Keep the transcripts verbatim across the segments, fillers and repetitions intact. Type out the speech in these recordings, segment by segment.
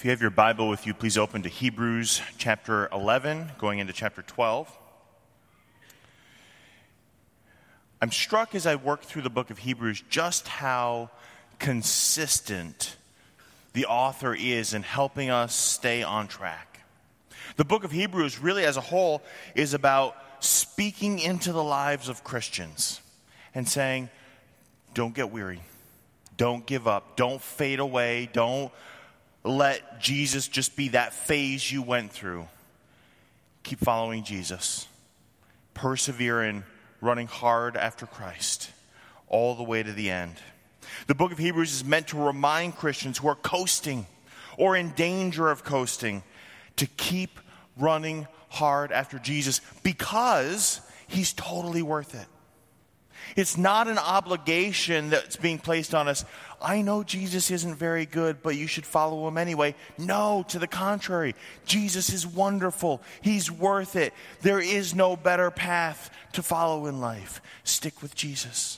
If you have your Bible with you, please open to Hebrews chapter eleven, going into chapter twelve. I'm struck as I work through the book of Hebrews just how consistent the author is in helping us stay on track. The book of Hebrews, really as a whole, is about speaking into the lives of Christians and saying, don't get weary, don't give up, don't fade away, don't let Jesus just be that phase you went through. Keep following Jesus. Persevere in running hard after Christ all the way to the end. The book of Hebrews is meant to remind Christians who are coasting or in danger of coasting to keep running hard after Jesus because he's totally worth it. It's not an obligation that's being placed on us. I know Jesus isn't very good, but you should follow him anyway. No, to the contrary. Jesus is wonderful. He's worth it. There is no better path to follow in life. Stick with Jesus.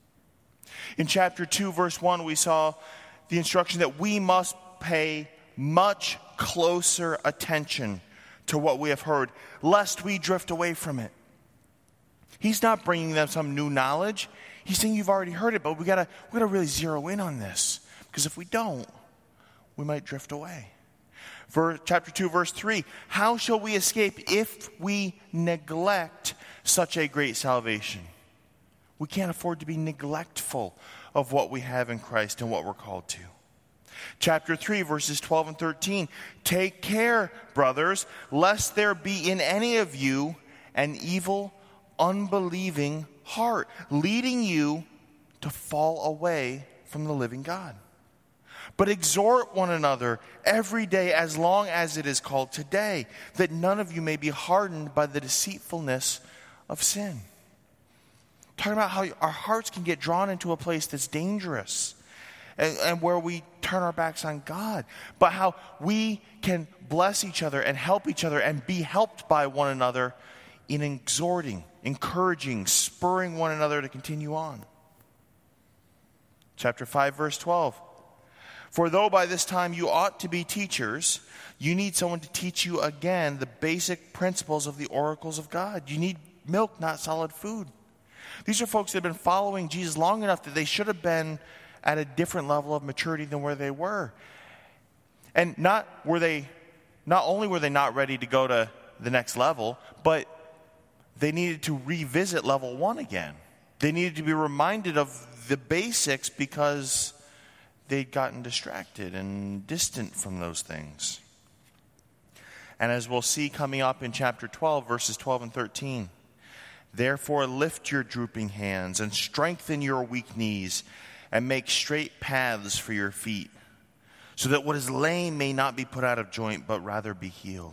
In chapter two, verse one, we saw the instruction that we must pay much closer attention to what we have heard, lest we drift away from it. He's not bringing them some new knowledge. He's saying you've already heard it, but we gotta we gotta really zero in on this, because if we don't, we might drift away. Verse, chapter two, verse three. How shall we escape if we neglect such a great salvation? We can't afford to be neglectful of what we have in Christ and what we're called to. Chapter three, verses twelve and thirteen. Take care, brothers, lest there be in any of you an evil, unbelieving heart, leading you to fall away from the living God. But exhort one another every day as long as it is called today, that none of you may be hardened by the deceitfulness of sin. Talking about how our hearts can get drawn into a place that's dangerous and, and where we turn our backs on God, but how we can bless each other and help each other and be helped by one another in exhorting, encouraging, spurring one another to continue on. Chapter five, verse twelve. For though by this time you ought to be teachers, you need someone to teach you again the basic principles of the oracles of God. You need milk, not solid food. These are folks that have been following Jesus long enough that they should have been at a different level of maturity than where they were. And not were they, not only were they not ready to go to the next level, but they needed to revisit level one again. They needed to be reminded of the basics because they'd gotten distracted and distant from those things. And as we'll see coming up in chapter twelve, verses twelve and thirteen, therefore lift your drooping hands and strengthen your weak knees and make straight paths for your feet, so that what is lame may not be put out of joint, but rather be healed.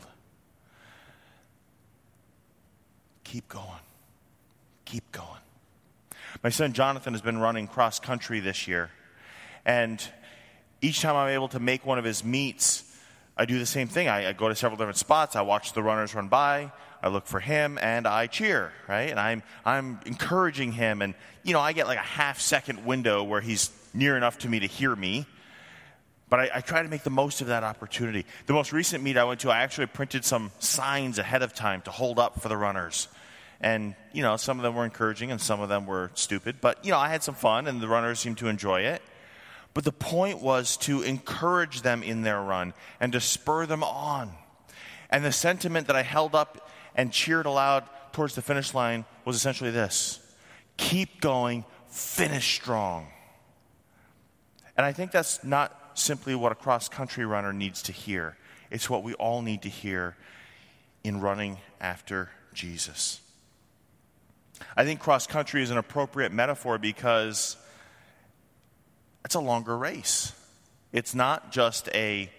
Keep going. Keep going. My son Jonathan has been running cross country this year. And each time I'm able to make one of his meets, I do the same thing. I, I go to several different spots. I watch the runners run by. I look for him and I cheer, right? And I'm I'm encouraging him. And, you know, I get like a half second window where he's near enough to me to hear me. But I, I try to make the most of that opportunity. The most recent meet I went to, I actually printed some signs ahead of time to hold up for the runners. And, you know, some of them were encouraging and some of them were stupid. But, you know, I had some fun and the runners seemed to enjoy it. But the point was to encourage them in their run and to spur them on. And the sentiment that I held up and cheered aloud towards the finish line was essentially this: keep going, finish strong. And I think that's not simply what a cross-country runner needs to hear. It's what we all need to hear in running after Jesus. I think cross-country is an appropriate metaphor because it's a longer race. It's not just a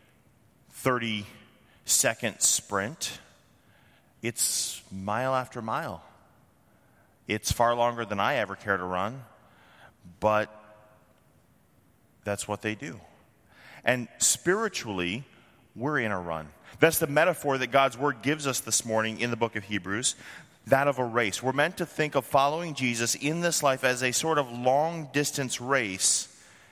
thirty-second sprint. It's mile after mile. It's far longer than I ever care to run, but that's what they do. And spiritually, we're in a run. That's the metaphor that God's Word gives us this morning in the book of Hebrews, that of a race. We're meant to think of following Jesus in this life as a sort of long-distance race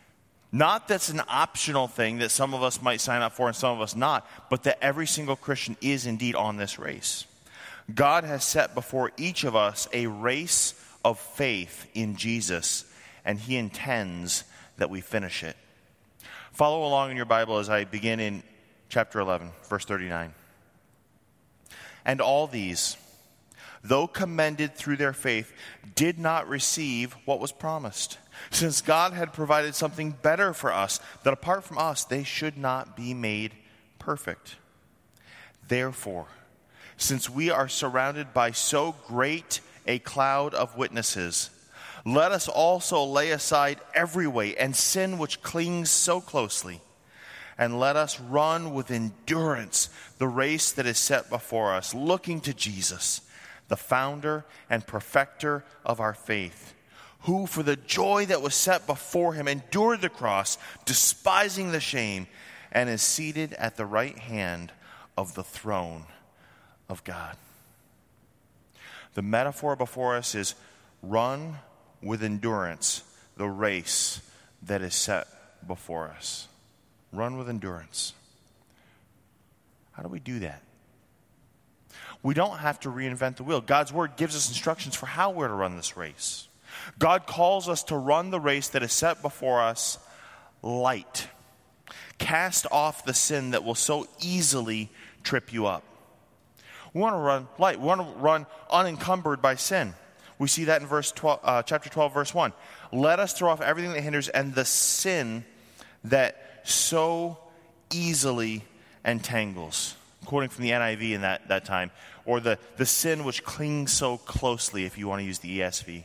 Not that's an optional thing that some of us might sign up for and some of us not, but that every single Christian is indeed on this race. God has set before each of us a race of faith in Jesus, and he intends that we finish it. Follow along in your Bible as I begin in chapter eleven, verse thirty-nine. And all these, though commended through their faith, did not receive what was promised, since God had provided something better for us, that apart from us they should not be made perfect. Therefore, since we are surrounded by so great a cloud of witnesses, let us also lay aside every weight and sin which clings so closely, and let us run with endurance the race that is set before us, looking to Jesus, the founder and perfecter of our faith, who for the joy that was set before him endured the cross, despising the shame, and is seated at the right hand of the throne of God. The metaphor before us is run with endurance the race that is set before us. Run with endurance. How do we do that? We don't have to reinvent the wheel. God's word gives us instructions for how we're to run this race. God calls us to run the race that is set before us light. Cast off the sin that will so easily trip you up. We want to run light. We want to run unencumbered by sin. We see that in verse twelve, uh, chapter twelve, verse one. Let us throw off everything that hinders and the sin that so easily entangles. Quoting from the N I V in that, that time. Or the, the sin which clings so closely, if you want to use the E S V.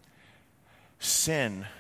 Sin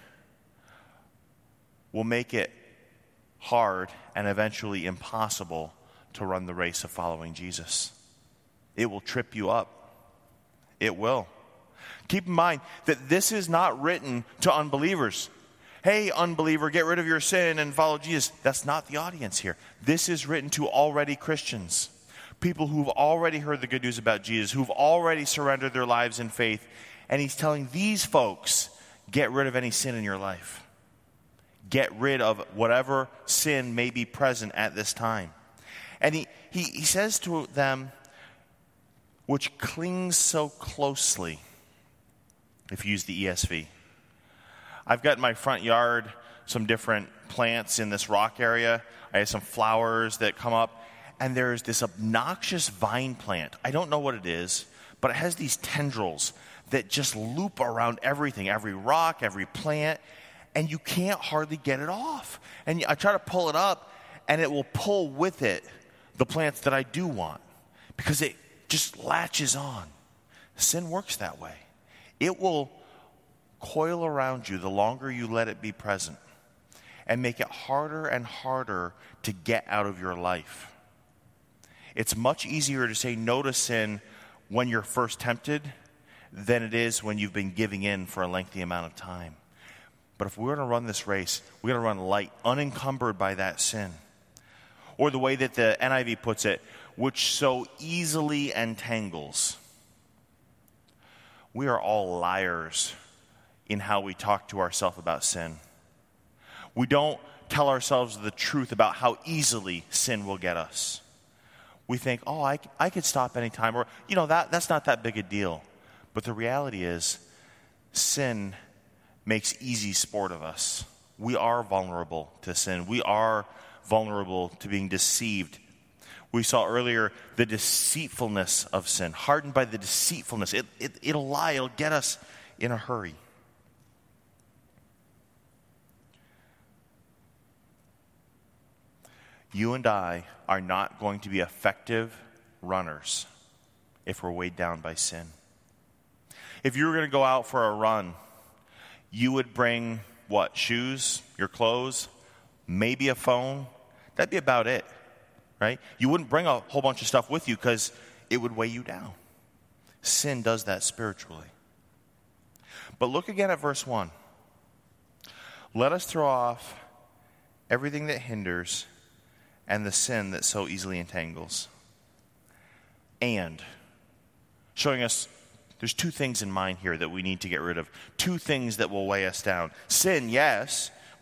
will make it hard and eventually impossible to run the race of following Jesus. It will trip you up. It will. Keep in mind that this is not written to unbelievers. Hey, unbeliever, get rid of your sin and follow Jesus. That's not the audience here. This is written to already Christians. People who've already heard the good news about Jesus, who've already surrendered their lives in faith. And he's telling these folks, get rid of any sin in your life. Get rid of whatever sin may be present at this time. And he, he, he says to them, which clings so closely, if you use the E S V. I've got in my front yard some different plants in this rock area. I have some flowers that come up. And there's this obnoxious vine plant. I don't know what it is, but it has these tendrils that just loop around everything, every rock, every plant, and you can't hardly get it off. And I try to pull it up, and it will pull with it the plants that I do want because it just latches on. Sin works that way. It will coil around you the longer you let it be present and make it harder and harder to get out of your life. It's much easier to say no to sin when you're first tempted than it is when you've been giving in for a lengthy amount of time. But if we're going to run this race, we're going to run light, unencumbered by that sin. Or the way that the N I V puts it, which so easily entangles. We are all liars in how we talk to ourselves about sin. We don't tell ourselves the truth about how easily sin will get us. We think, oh, I, I could stop anytime, or, you know, that that's not that big a deal. But the reality is, sin makes easy sport of us. We are vulnerable to sin. We are vulnerable to being deceived. We saw earlier the deceitfulness of sin, hardened by the deceitfulness. It, it, it'll lie, it'll get us in a hurry. You and I are not going to be effective runners if we're weighed down by sin. If you were going to go out for a run, you would bring, what, shoes, your clothes, maybe a phone. That'd be about it, right? You wouldn't bring a whole bunch of stuff with you because it would weigh you down. Sin does that spiritually. But look again at verse one. Let us throw off everything that hinders and the sin that so easily entangles. And, showing us there's two things in mind here that we need to get rid of. Two things that will weigh us down. Sin, yes, we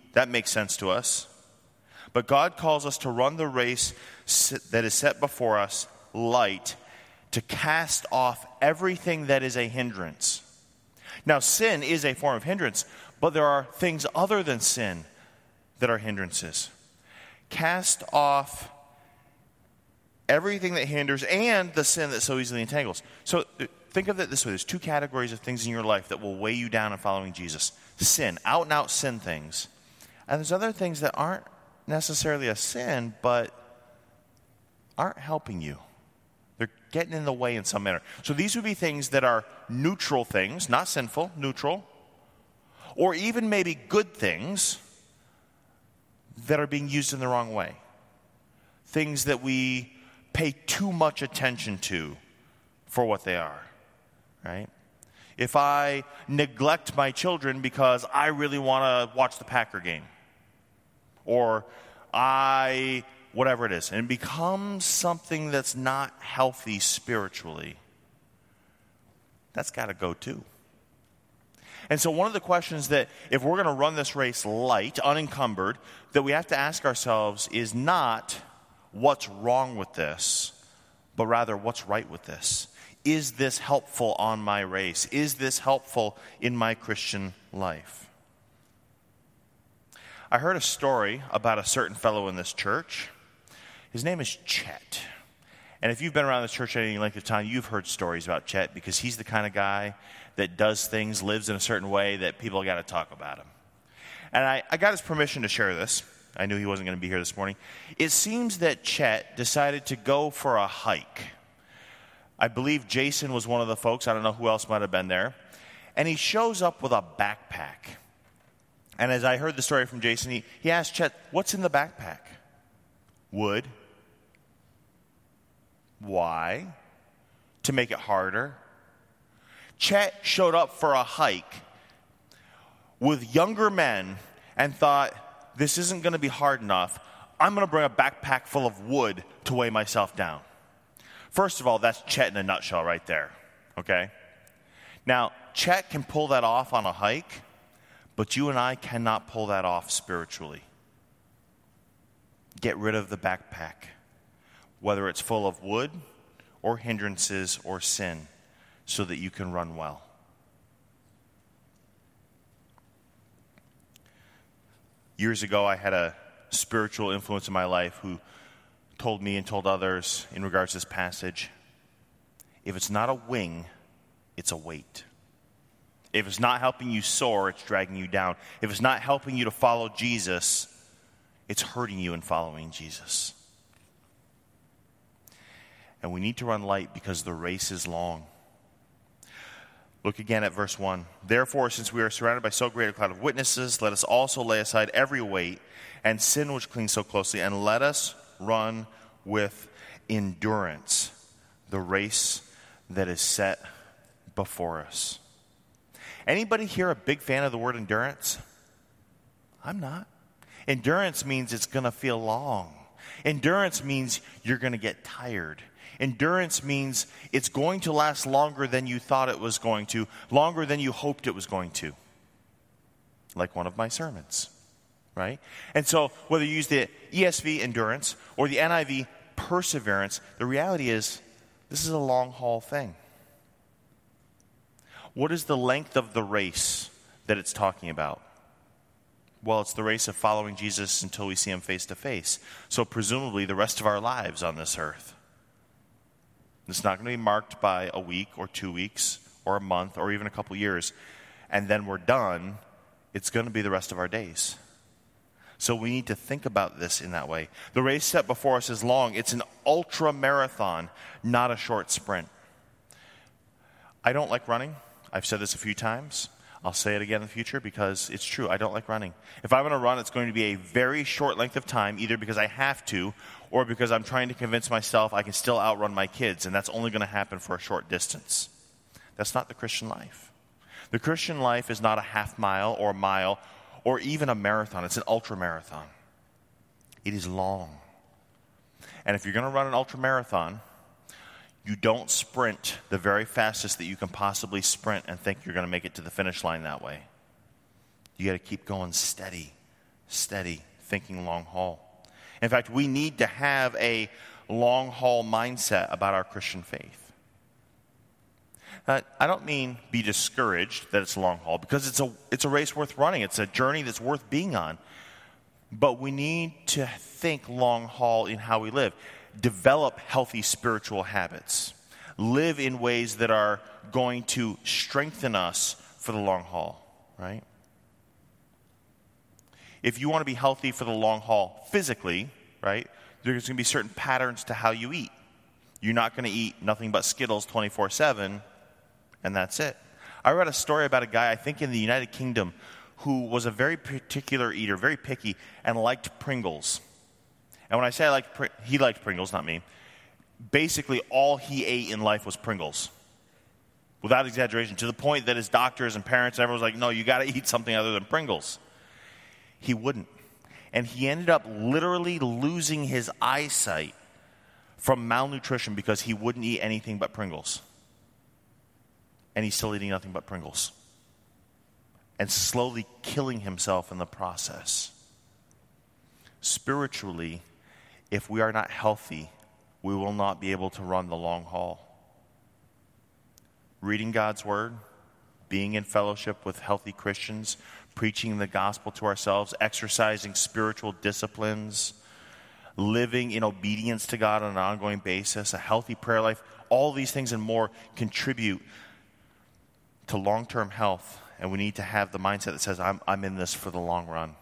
that makes sense to us. But God calls us to run the race that is set before us light, to cast off everything that is a hindrance. Now, sin is a form of hindrance, but there are things other than sin that are hindrances. Cast off everything that hinders and the sin that so easily entangles. So think of it this way. There's two categories of things in your life that will weigh you down in following Jesus. Sin, out and out sin things. And there's other things that aren't necessarily a sin, but aren't helping you. They're getting in the way in some manner. So these would be things that are neutral things, not sinful, neutral. Or even maybe good things that are being used in the wrong way. Things that we pay too much attention to for what they are, right? If I neglect my children because I really want to watch the Packer game, or I, whatever it is, and it becomes something that's not healthy spiritually, that's got to go too. And so one of the questions that, if we're going to run this race light, unencumbered, that we have to ask ourselves is not what's wrong with this, but rather what's right with this. Is this helpful on my race? Is this helpful in my Christian life? I heard a story about a certain fellow in this church. His name is Chet. And if you've been around this church any length of time, you've heard stories about Chet, because he's the kind of guy that does things, lives in a certain way that people got to talk about him. And I, I got his permission to share this. I knew he wasn't going to be here this morning. It seems that Chet decided to go for a hike. I believe Jason was one of the folks. I don't know who else might have been there. And he shows up with a backpack. And as I heard the story from Jason, he, he asked Chet, what's in the backpack? Wood. Why? To make it harder. Chet showed up for a hike with younger men and thought, this isn't going to be hard enough. I'm going to bring a backpack full of wood to weigh myself down. First of all, that's Chet in a nutshell right there, okay? Now, Chet can pull that off on a hike, but you and I cannot pull that off spiritually. Get rid of the backpack, whether it's full of wood or hindrances or sin, so that you can run well. Years ago, I had a spiritual influence in my life who told me and told others in regards to this passage, if it's not a wing, it's a weight. If it's not helping you soar, it's dragging you down. If it's not helping you to follow Jesus, it's hurting you in following Jesus. And we need to run light because the race is long. Look again at verse one. Therefore, since we are surrounded by so great a cloud of witnesses, let us also lay aside every weight and sin which clings so closely, and let us run with endurance the race that is set before us. Anybody here a big fan of the word endurance? I'm not. Endurance means it's going to feel long. Endurance means you're going to get tired. Endurance means it's going to last longer than you thought it was going to, longer than you hoped it was going to. Like one of my sermons, right? And so whether you use the E S V endurance or the N I V perseverance, the reality is this is a long haul thing. What is the length of the race that it's talking about? Well, it's the race of following Jesus until we see him face to face. So presumably the rest of our lives on this earth. It's not going to be marked by a week or two weeks or a month or even a couple years, and then we're done. It's going to be the rest of our days. So we need to think about this in that way. The race set before us is long. It's an ultra marathon, not a short sprint. I don't like running. I've said this a few times. I'll say it again in the future because it's true. I don't like running. If I'm going to run, it's going to be a very short length of time, either because I have to or because I'm trying to convince myself I can still outrun my kids, and that's only going to happen for a short distance. That's not the Christian life. The Christian life is not a half mile or a mile or even a marathon. It's an ultra marathon. It is long. And if you're going to run an ultra marathon, you don't sprint the very fastest that you can possibly sprint and think you're going to make it to the finish line that way. You got to keep going steady, steady, thinking long haul. In fact, we need to have a long haul mindset about our Christian faith. Uh, I don't mean be discouraged that it's long haul, because it's a it's a race worth running. It's a journey that's worth being on. But we need to think long haul in how we live. Develop healthy spiritual habits. Live in ways that are going to strengthen us for the long haul, right? If you want to be healthy for the long haul physically, right, there's going to be certain patterns to how you eat. You're not going to eat nothing but Skittles twenty-four seven, and that's it. I read a story about a guy, I think in the United Kingdom, who was a very particular eater, very picky, and liked Pringles. And when I say I liked, he liked Pringles, not me. Basically, all he ate in life was Pringles. Without exaggeration, to the point that his doctors and parents and everyone was like, no, you got to eat something other than Pringles. He wouldn't. And he ended up literally losing his eyesight from malnutrition because he wouldn't eat anything but Pringles. And he's still eating nothing but Pringles. And slowly killing himself in the process. Spiritually, if we are not healthy, we will not be able to run the long haul. Reading God's Word, being in fellowship with healthy Christians, preaching the gospel to ourselves, exercising spiritual disciplines, living in obedience to God on an ongoing basis, a healthy prayer life, all these things and more contribute to long-term health. And we need to have the mindset that says, I'm, I'm in this for the long run.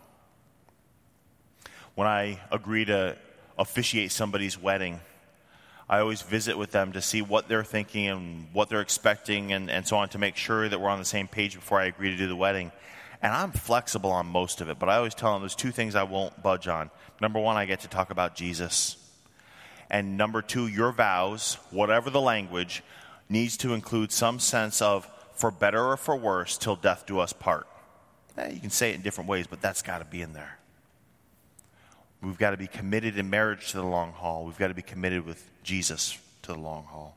When I agree to officiate somebody's wedding, I always visit with them to see what they're thinking and what they're expecting and, and so on, to make sure that we're on the same page before I agree to do the wedding. And I'm flexible on most of it, but I always tell them there's two things I won't budge on. Number one, I get to talk about Jesus. And number two, your vows, whatever the language, needs to include some sense of for better or for worse, till death do us part. Eh, you can say it in different ways, but that's got to be in there. We've got to be committed in marriage to the long haul. We've got to be committed with Jesus to the long haul.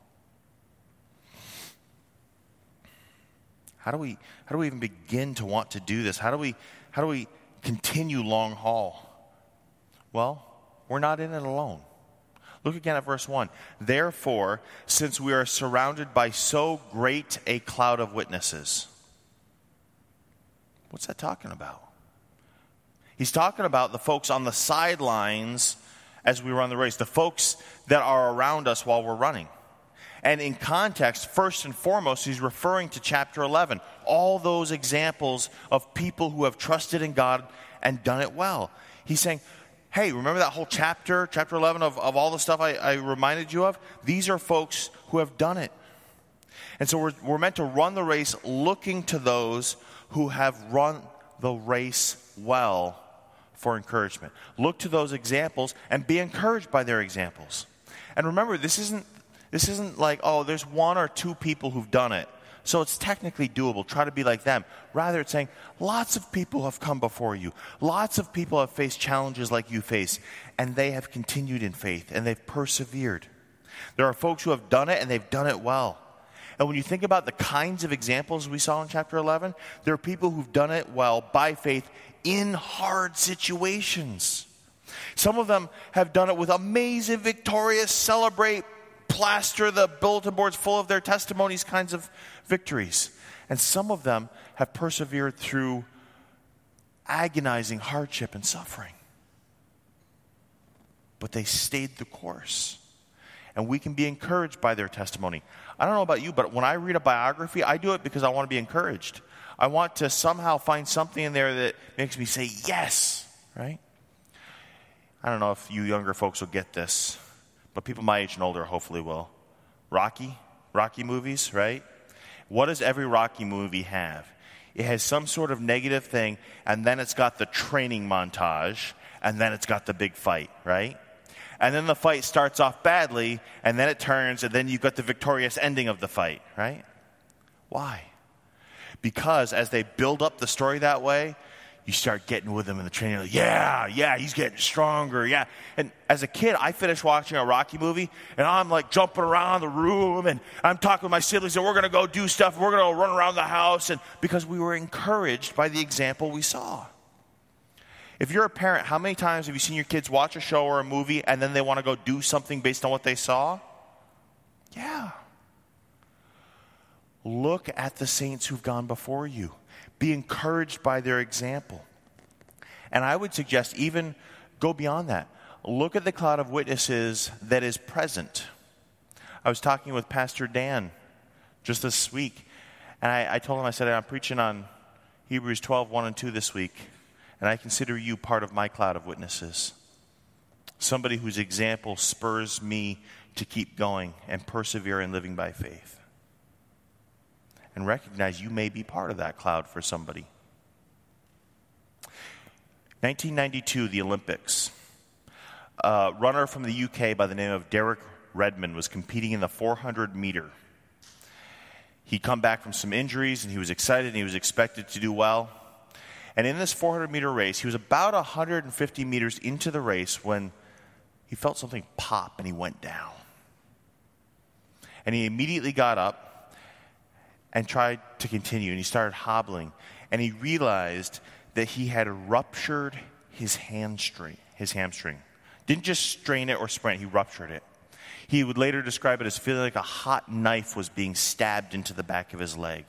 How do we how do we even begin to want to do this? How do we how do we continue long haul? Well, we're not in it alone. Look again at verse one. Therefore, since we are surrounded by so great a cloud of witnesses. What's that talking about? He's talking about the folks on the sidelines as we run the race, the folks that are around us while we're running. And in context, first and foremost, he's referring to chapter eleven. All those examples of people who have trusted in God and done it well. He's saying, hey, remember that whole chapter, chapter eleven of, of all the stuff I, I reminded you of? These are folks who have done it. And so we're, we're meant to run the race looking to those who have run the race well for encouragement. Look to those examples and be encouraged by their examples. And remember, this isn't this isn't like, oh, there's one or two people who've done it, so it's technically doable. Try to be like them. Rather, it's saying lots of people have come before you. Lots of people have faced challenges like you face, and they have continued in faith, and they've persevered. There are folks who have done it, and they've done it well. And when you think about the kinds of examples we saw in chapter eleven, there are people who've done it well by faith in hard situations. Some of them have done it with amazing, victorious, celebrate, plaster the bulletin boards full of their testimonies kinds of victories. And some of them have persevered through agonizing hardship and suffering. But they stayed the course. And we can be encouraged by their testimony. I don't know about you, but when I read a biography, I do it because I want to be encouraged. I want to somehow find something in there that makes me say, yes, right? I don't know if you younger folks will get this, but people my age and older hopefully will. Rocky, Rocky movies, right? What does every Rocky movie have? It has some sort of negative thing, and then it's got the training montage, and then it's got the big fight, right? And then the fight starts off badly, and then it turns, and then you've got the victorious ending of the fight, right? Why? Because as they build up the story that way, you start getting with them in the training. Like, yeah, yeah, he's getting stronger, yeah. And as a kid, I finished watching a Rocky movie, and I'm like jumping around the room, and I'm talking with my siblings, and we're going to go do stuff. We're going to run around the house, and because we were encouraged by the example we saw. If you're a parent, how many times have you seen your kids watch a show or a movie and then they want to go do something based on what they saw? Yeah. Look at the saints who've gone before you. Be encouraged by their example. And I would suggest even go beyond that. Look at the cloud of witnesses that is present. I was talking with Pastor Dan just this week, and I, I told him, I said, I'm preaching on Hebrews twelve, one and two this week, and I consider you part of my cloud of witnesses. Somebody whose example spurs me to keep going and persevere in living by faith. And recognize you may be part of that cloud for somebody. nineteen ninety-two, the Olympics. A runner from the U K by the name of Derek Redmond was competing in the four hundred meter. He'd come back from some injuries, and he was excited, and he was expected to do well. And in this four hundred meter race, he was about one hundred fifty meters into the race when he felt something pop, and he went down. And he immediately got up and tried to continue, and he started hobbling. And he realized that he had ruptured his hamstring. His hamstring. Didn't just strain it or sprain it, he ruptured it. He would later describe it as feeling like a hot knife was being stabbed into the back of his leg.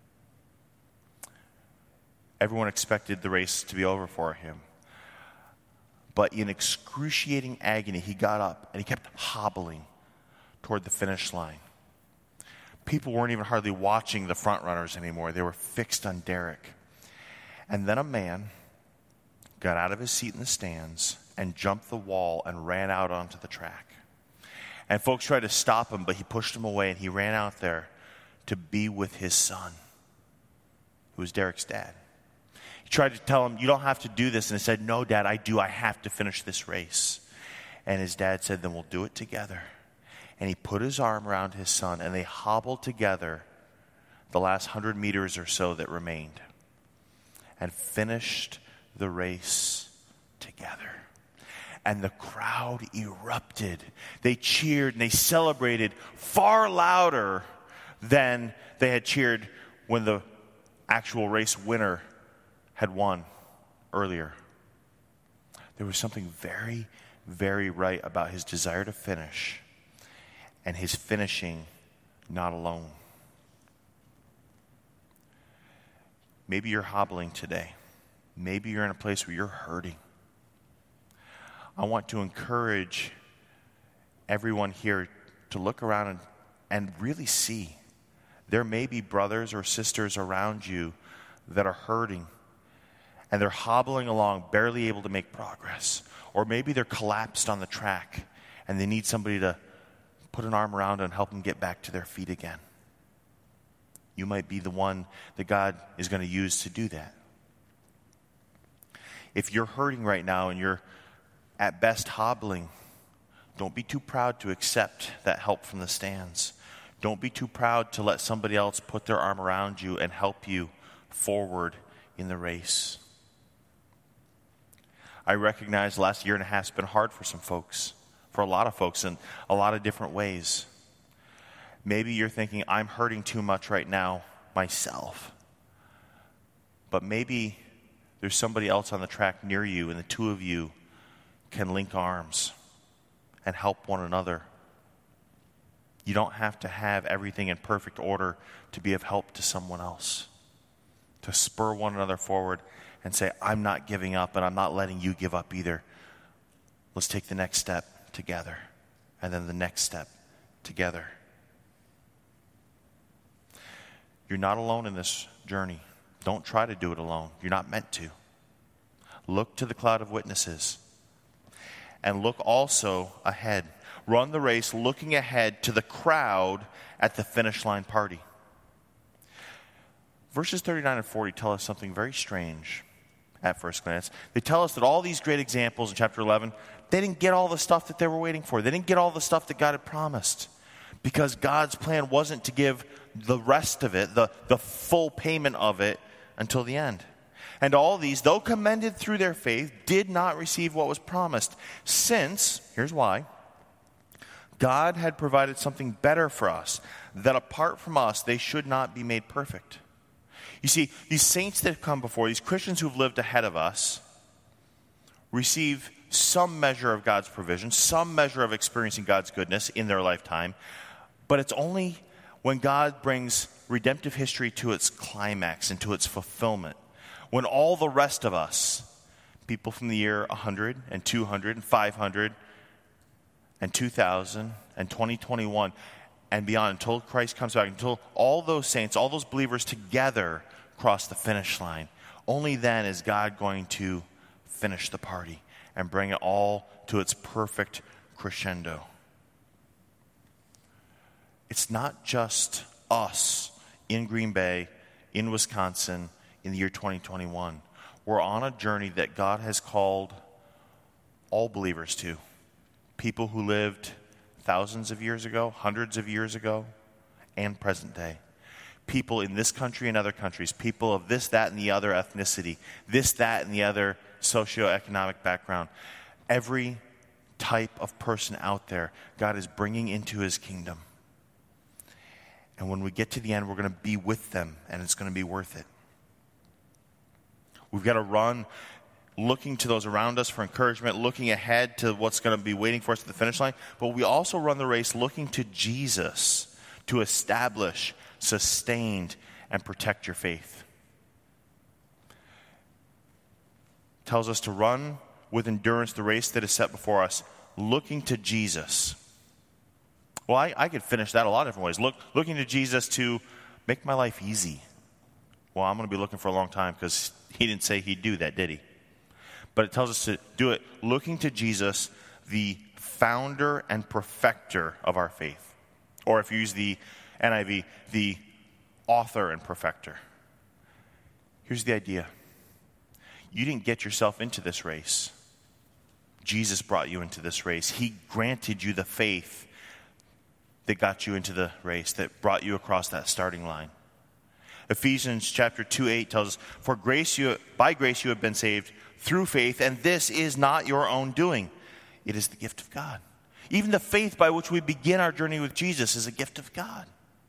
Everyone expected the race to be over for him. But in excruciating agony, he got up and he kept hobbling toward the finish line. People weren't even hardly watching the front runners anymore. They were fixed on Derek. And then a man got out of his seat in the stands and jumped the wall and ran out onto the track. And folks tried to stop him, but he pushed them away, and he ran out there to be with his son, who was Derek's dad. He tried to tell him, you don't have to do this. And he said, no, Dad, I do. I have to finish this race. And his dad said, then we'll do it together. And he put his arm around his son, and they hobbled together the last hundred meters or so that remained and finished the race together. And the crowd erupted. They cheered and they celebrated far louder than they had cheered when the actual race winner had won earlier. There was something very, very right about his desire to finish and his finishing not alone. Maybe you're hobbling today. Maybe you're in a place where you're hurting. I want to encourage everyone here to look around and, and really see. There may be brothers or sisters around you that are hurting, and they're hobbling along, barely able to make progress. Or maybe they're collapsed on the track, and they need somebody to put an arm around and help them get back to their feet again. You might be the one that God is going to use to do that. If you're hurting right now and you're at best hobbling, don't be too proud to accept that help from the stands. Don't be too proud to let somebody else put their arm around you and help you forward in the race. I recognize the last year and a half has been hard for some folks, for a lot of folks in a lot of different ways. Maybe you're thinking, I'm hurting too much right now myself. But maybe there's somebody else on the track near you, and the two of you can link arms and help one another. You don't have to have everything in perfect order to be of help to someone else. To spur one another forward and say, I'm not giving up, and I'm not letting you give up either. Let's take the next step together, and then the next step together. You're not alone in this journey. Don't try to do it alone. You're not meant to. Look to the cloud of witnesses. And look also ahead. Run the race looking ahead to the crowd at the finish line party. Verses thirty-nine and forty tell us something very strange at first glance. They tell us that all these great examples in chapter eleven, they didn't get all the stuff that they were waiting for. They didn't get all the stuff that God had promised. Because God's plan wasn't to give the rest of it, the, the full payment of it, until the end. And all these, though commended through their faith, did not receive what was promised. Since, here's why, God had provided something better for us, that apart from us, they should not be made perfect. You see, these saints that have come before, these Christians who've lived ahead of us, receive some measure of God's provision, some measure of experiencing God's goodness in their lifetime, but it's only when God brings redemptive history to its climax and to its fulfillment, when all the rest of us, people from the year one hundred and two hundred and five hundred and two thousand and twenty twenty-one and beyond, until Christ comes back, until all those saints, all those believers together cross the finish line, only then is God going to finish the party and bring it all to its perfect crescendo. It's not just us in Green Bay, in Wisconsin, in the year twenty twenty-one. We're on a journey that God has called all believers to. People who lived thousands of years ago, hundreds of years ago, and present day. People in this country and other countries. People of this, that, and the other ethnicity. This, that, and the other socioeconomic background. Every type of person out there, God is bringing into his kingdom. And when we get to the end, we're going to be with them, and it's going to be worth it. We've got to run looking to those around us for encouragement, looking ahead to what's going to be waiting for us at the finish line. But we also run the race looking to Jesus to establish, sustain, and protect your faith. It tells us to run with endurance the race that is set before us, looking to Jesus. Well, I, I could finish that a lot of different ways. Look, looking to Jesus to make my life easy. Well, I'm going to be looking for a long time because he didn't say he'd do that, did he? But it tells us to do it looking to Jesus, the founder and perfecter of our faith. Or if you use the N I V, the author and perfecter. Here's the idea. You didn't get yourself into this race. Jesus brought you into this race. He granted you the faith that got you into the race, that brought you across that starting line. Ephesians chapter two eight tells us, For grace you, by grace you have been saved through faith, and this is not your own doing. It is the gift of God. Even the faith by which we begin our journey with Jesus is a gift of God.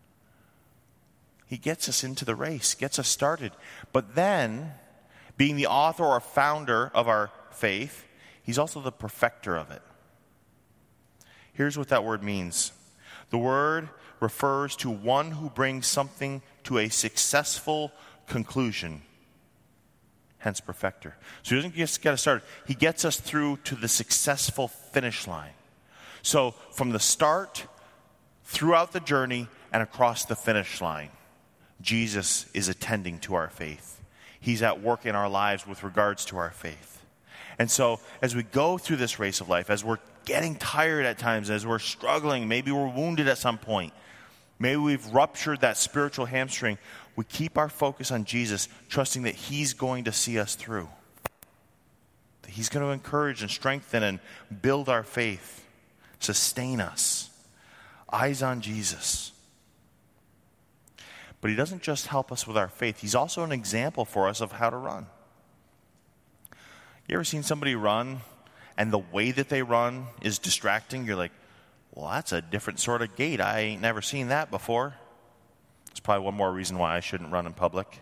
He gets us into the race, gets us started. But then, being the author or founder of our faith, he's also the perfecter of it. Here's what that word means. The word refers to one who brings something to a successful conclusion. Hence, perfecter. So he doesn't just get us started. He gets us through to the successful finish line. So from the start, throughout the journey, and across the finish line, Jesus is attending to our faith. He's at work in our lives with regards to our faith. And so as we go through this race of life, as we're getting tired at times, as we're struggling, maybe we're wounded at some point, maybe we've ruptured that spiritual hamstring, we keep our focus on Jesus, trusting that he's going to see us through. That he's going to encourage and strengthen and build our faith, sustain us. Eyes on Jesus. But he doesn't just help us with our faith. He's also an example for us of how to run. You ever seen somebody run and the way that they run is distracting? You're like, well, that's a different sort of gait. I ain't never seen that before. It's probably one more reason why I shouldn't run in public.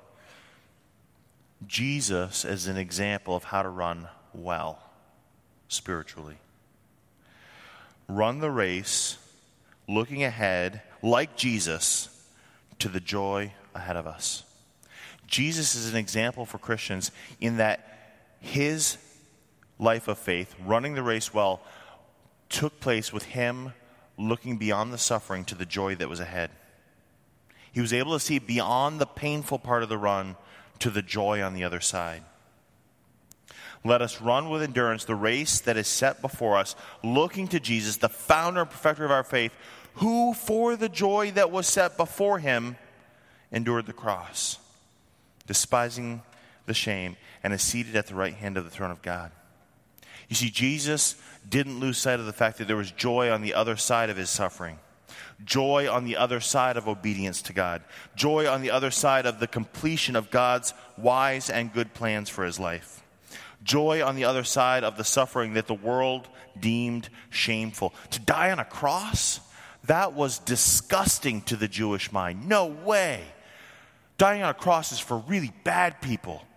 Jesus is an example of how to run well, spiritually. Run the race, looking ahead, like Jesus, to the joy ahead of us. Jesus is an example for Christians in that his life of faith, running the race well, took place with him looking beyond the suffering to the joy that was ahead. He was able to see beyond the painful part of the run to the joy on the other side. Let us run with endurance the race that is set before us, looking to Jesus, the founder and perfecter of our faith, who for the joy that was set before him endured the cross, despising the shame, and is seated at the right hand of the throne of God. You see, Jesus didn't lose sight of the fact that there was joy on the other side of his suffering. Joy on the other side of obedience to God. Joy on the other side of the completion of God's wise and good plans for his life. Joy on the other side of the suffering that the world deemed shameful. To die on a cross, that was disgusting to the Jewish mind. No way. Dying on a cross is for really bad people.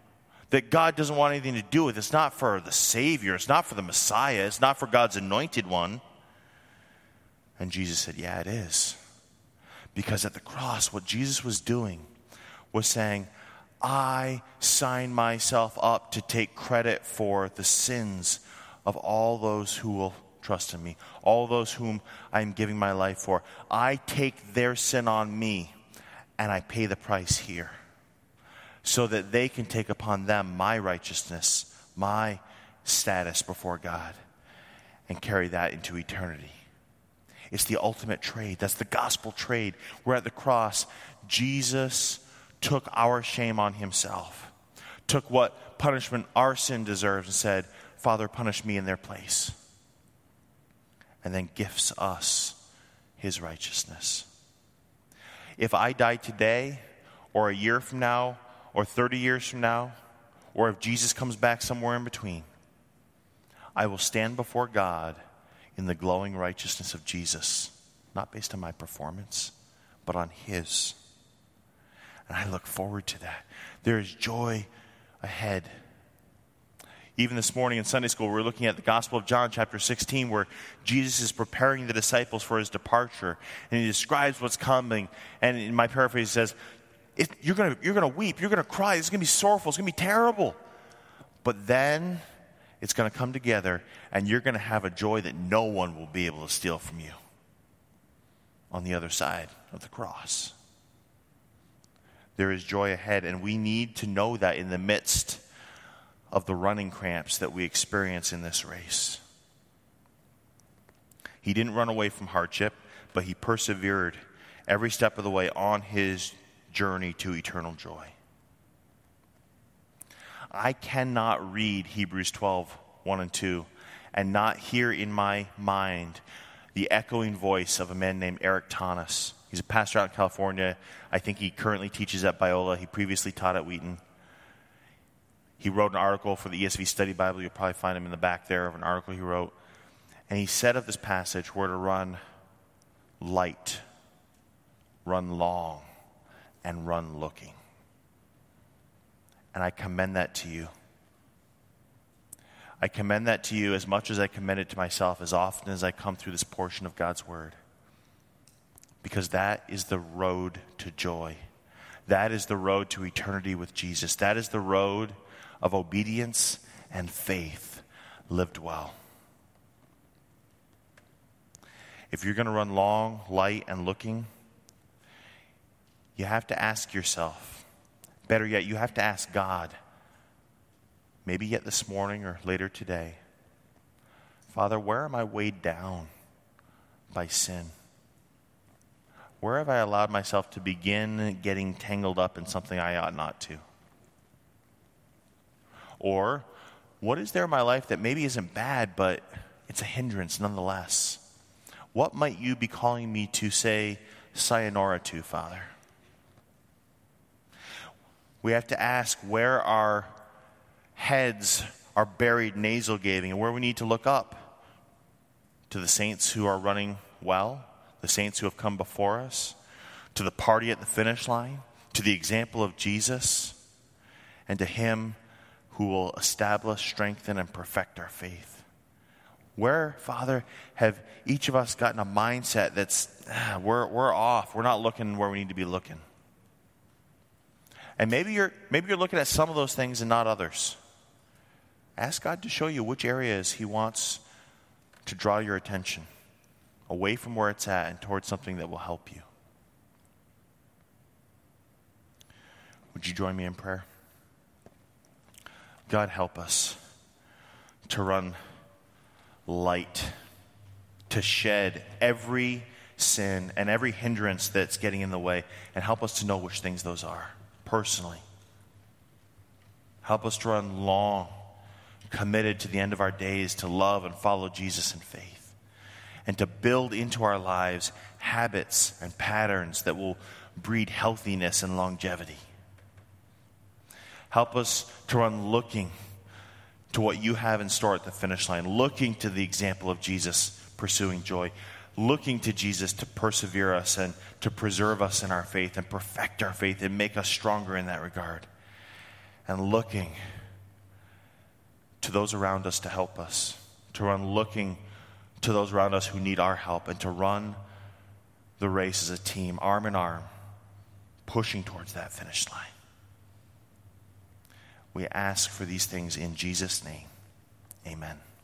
that God doesn't want anything to do with. It's not for the Savior. It's not for the Messiah. It's not for God's anointed one. And Jesus said, yeah, it is. Because at the cross, what Jesus was doing was saying, I sign myself up to take credit for the sins of all those who will trust in me, all those whom I'm giving my life for. I take their sin on me, and I pay the price here so that they can take upon them my righteousness, my status before God, and carry that into eternity. It's the ultimate trade. That's the gospel trade. We're at the cross. Jesus took our shame on himself, took what punishment our sin deserves and said, Father, punish me in their place. And then gifts us his righteousness. If I die today, or a year from now, or thirty years from now, or if Jesus comes back somewhere in between, I will stand before God in the glowing righteousness of Jesus, not based on my performance, but on his. And I look forward to that. There is joy ahead. Even this morning in Sunday school, we're looking at the Gospel of John, chapter sixteen, where Jesus is preparing the disciples for his departure. And he describes what's coming. And in my paraphrase, it says, it, you're going you're gonna weep, you're going to cry, it's going to be sorrowful, it's going to be terrible. But then it's going to come together, and you're going to have a joy that no one will be able to steal from you on the other side of the cross. There is joy ahead, and we need to know that in the midst of the running cramps that we experience in this race. He didn't run away from hardship, but he persevered every step of the way on his journey to eternal joy. I cannot read Hebrews twelve, one and two and not hear in my mind the echoing voice of a man named Eric Thomas. He's a pastor out in California. I think he currently teaches at Biola. He previously taught at Wheaton. He wrote an article for the E S V Study Bible. You'll probably find him in the back there of an article he wrote. And he said of this passage, we're to run light, run long, and run looking. And I commend that to you. I commend that to you as much as I commend it to myself as often as I come through this portion of God's Word. Because that is the road to joy. That is the road to eternity with Jesus. That is the road of obedience and faith lived well. If you're going to run long, light, and looking, you have to ask yourself, better yet, you have to ask God, maybe yet this morning or later today, Father, where am I weighed down by sin? Where have I allowed myself to begin getting tangled up in something I ought not to? Or, what is there in my life that maybe isn't bad, but it's a hindrance nonetheless? What might you be calling me to say sayonara to, Father? We have to ask where our heads are buried nasal gazing and where we need to look up to the saints who are running well, the saints who have come before us, to the party at the finish line, to the example of Jesus, and to him who will establish, strengthen, and perfect our faith. Where, Father, have each of us gotten a mindset that's, ah, we're, we're off, we're not looking where we need to be looking? And maybe you're, maybe you're looking at some of those things and not others. Ask God to show you which areas he wants to draw your attention away from where it's at and towards something that will help you. Would you join me in prayer? God, help us to run light, to shed every sin and every hindrance that's getting in the way, and help us to know which things those are personally. Help us to run long, committed to the end of our days to love and follow Jesus in faith, and to build into our lives habits and patterns that will breed healthiness and longevity. Help us to run looking to what you have in store at the finish line, looking to the example of Jesus pursuing joy, looking to Jesus to persevere us and to preserve us in our faith and perfect our faith and make us stronger in that regard, and looking to those around us to help us, to run looking to those around us who need our help, and to run the race as a team, arm in arm, pushing towards that finish line. We ask for these things in Jesus' name. Amen.